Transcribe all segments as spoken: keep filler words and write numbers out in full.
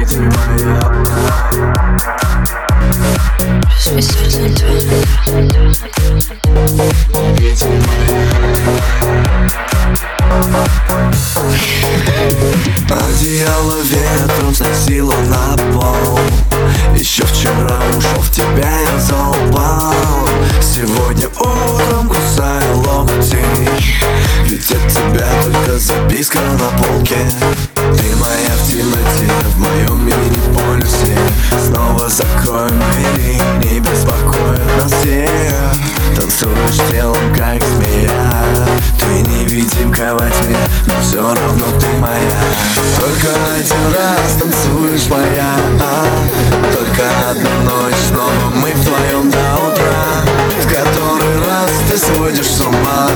невидимая. Одеяло ветром сносило на пол. Еще вчера ушел в тебя я залпал. Сегодня утром кусаю локти, ведь от тебя только записка на полке. Ты моя в темноте, в моем мини-полюсе. Снова закроем двери, не беспокоит нас всех. Танцуешь телом, как змея. Ты невидимка во тьме, но все равно ты моя. Только один раз танцуешь моя, только одну ночь, снова мы вдвоем до утра. В который раз ты сводишь с ума,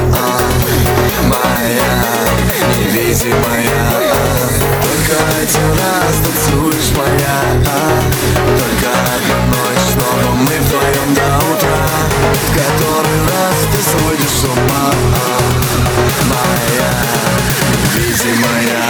моя невидимая. Только один раз танцуешь моя, только одну ночь, снова мы вдвоем до утра. В который раз ты сводишь с ума, моя невидимая.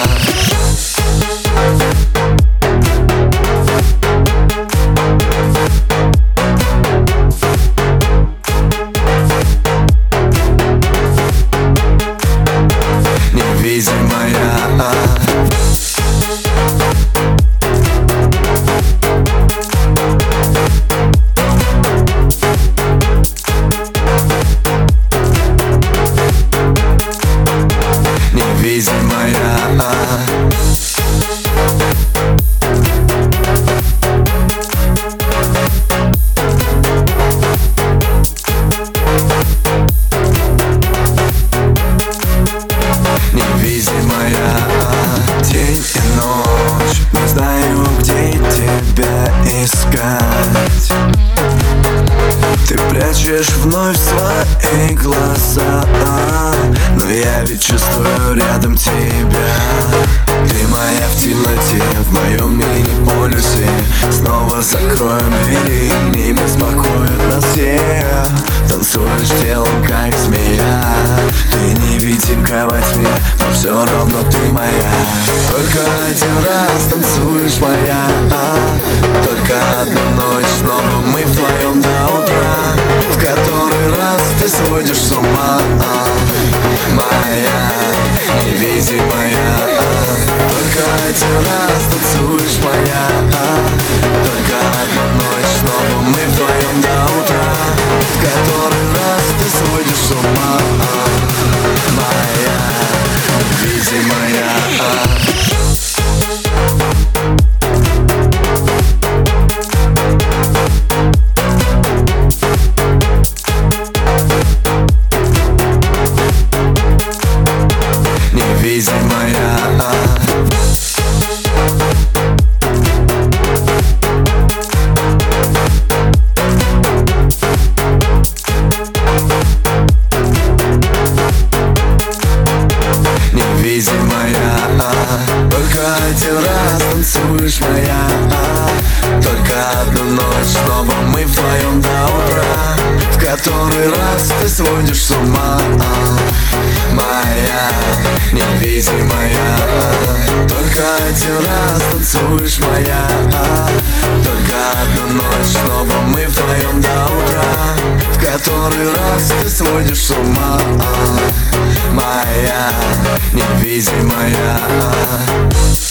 День и ночь, не знаю, где тебя искать. Ты прячешь вновь свои глаза, но я ведь чувствую рядом тебя. Ты моя в темноте, в моем мини-полюсе. Снова закроем двери, не беспокоит нас всех. Танцуешь телом, как змея. Ты невидимка во тьме, но все равно ты моя. Только один раз танцуешь моя, только одну ночь, снова мы вдвоем до утра. В который раз ты сводишь с ума, моя невидимая. Только один раз танцуешь моя, только одну ночь, снова мы вдвоем до утра. В который раз ты сводишь с ума, моя невидимая. Только один раз танцуешь моя, только одну ночь, снова мы вдвоем до утра. В который раз ты сводишь с ума, моя невидимая. Только один раз танцуешь моя, только одну ночь, снова мы вдвоем до утра. В который раз ты сводишь с ума, моя невидимая.